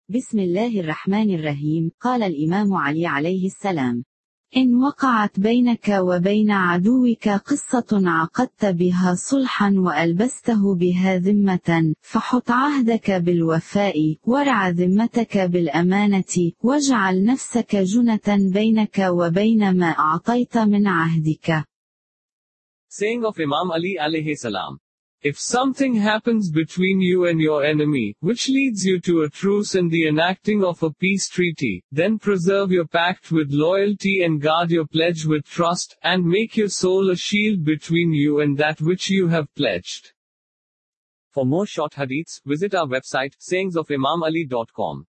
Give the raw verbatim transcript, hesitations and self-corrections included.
بسم الله الرحمن الرحيم. قال الإمام علي عليه السلام: إن وقعت بينك وبين عدوك قصة عقدت بها صلحا وألبسته بها ذمة، فحط عهدك بالوفاء، وارع ذمتك بالأمانة، واجعل نفسك جنة بينك وبين ما أعطيت من عهدك. Saying of Imam Ali alayhi salam. If something happens between you and your enemy, which leads you to a truce and the enacting of a peace treaty, then preserve your pact with loyalty and guard your pledge with trust, and make your soul a shield between you and that which you have pledged. For more short hadiths, visit our website, sayings of imam ali dot com.